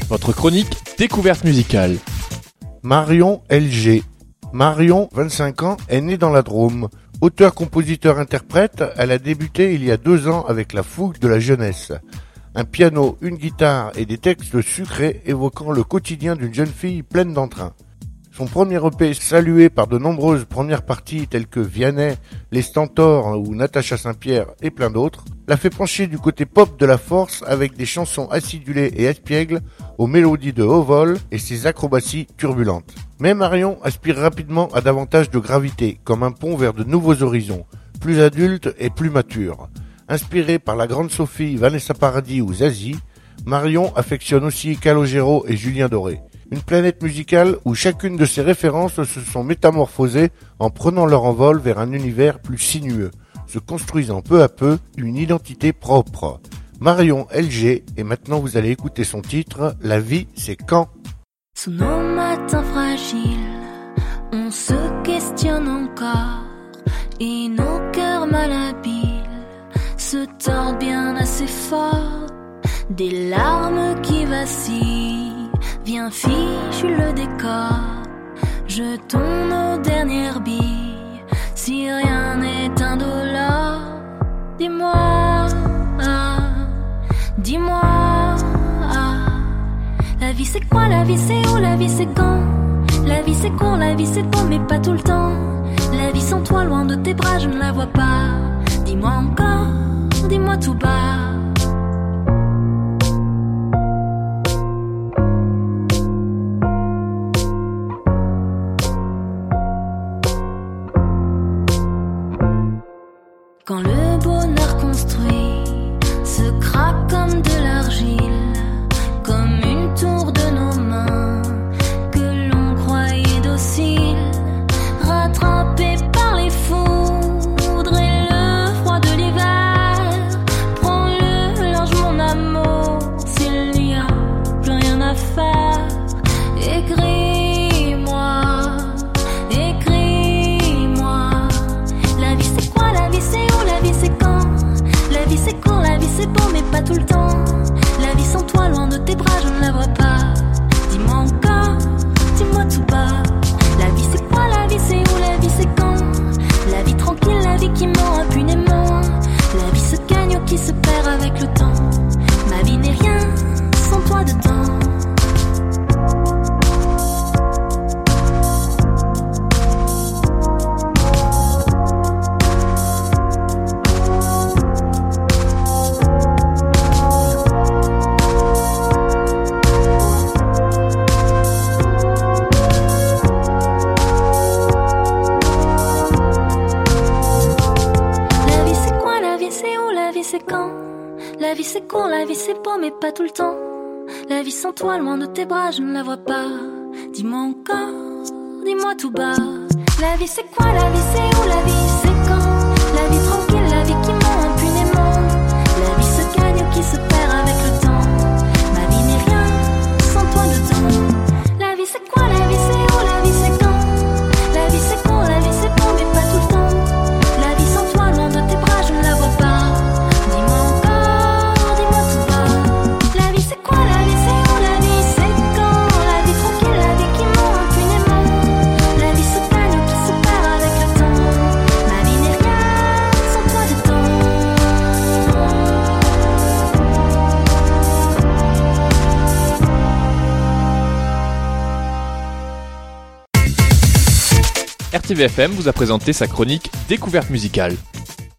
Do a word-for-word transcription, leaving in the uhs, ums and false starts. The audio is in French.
votre chronique découverte musicale. Marion L G. Marion, vingt-cinq ans, est née dans la Drôme. Auteur-compositeur-interprète, elle a débuté il y a deux ans avec la fougue de la jeunesse. Un piano, une guitare et des textes sucrés évoquant le quotidien d'une jeune fille pleine d'entrain. Son premier E P, salué par de nombreuses premières parties telles que Vianney, Les Stentors ou Natacha Saint-Pierre et plein d'autres, l'a fait pencher du côté pop de la force avec des chansons acidulées et espiègles aux mélodies de haut vol et ses acrobaties turbulentes. Mais Marion aspire rapidement à davantage de gravité, comme un pont vers de nouveaux horizons, plus adultes et plus matures. Inspirée par la grande Sophie, Vanessa Paradis ou Zazie, Marion affectionne aussi Calogero et Julien Doré. Une planète musicale où chacune de ses références se sont métamorphosées en prenant leur envol vers un univers plus sinueux, se construisant peu à peu une identité propre. Marion L G, et maintenant vous allez écouter son titre, La vie c'est quand. Sous nos matins fragiles, on se questionne encore, et nos cœurs malhabiles se tordent bien assez fort. Des larmes qui vacillent, viens fichu le décor. Jetons nos dernières billes, si rien n'est indolore. Dis-moi, ah, dis-moi, ah, la vie c'est quoi, la vie c'est où, la vie c'est quand? La vie c'est court, la vie c'est beau, mais pas tout le temps. La vie sans toi, loin de tes bras, je ne la vois pas. Dis-moi encore, dis-moi tout bas. Quand le bonheur construit se craque comme de l'argile, comme une tour de nos mains que l'on croyait docile, rattrapé par les foudres et le froid de l'hiver. Prends-le large mon amour, s'il n'y a plus rien à faire. Écris-moi, écris-moi. La vie c'est quoi, la vie c'est où, la vie c'est quand? La vie c'est court, la vie c'est beau, mais pas tout le temps. La vie sans toi, loin de tes bras, je ne la vois pas. Dis-moi encore, dis-moi tout bas. La vie c'est quoi, la vie c'est où, la vie c'est quand? La vie tranquille, la vie qui ment impunément. La vie se gagne ou qui se perd avec le temps. Ma vie n'est rien sans toi dedans. La vie c'est court, la vie c'est beau, mais pas tout le temps. La vie sans toi, loin de tes bras, je ne la vois pas. Dis-moi encore, dis-moi tout bas. La vie c'est quoi, la vie c'est où, la vie c'est quand? La vie tranquille, la vie qui ment impunément. La vie se gagne ou qui se perd avec le temps. Ma vie n'est rien sans toi dedans. La vie c'est quoi, la vie c'est où, la vie c'est quand? La vie c'est court, la vie c'est beau, mais pas tout le temps. La vie sans toi, loin de tes bras, je ne la vois pas. R T V F M vous a présenté sa chronique découverte musicale.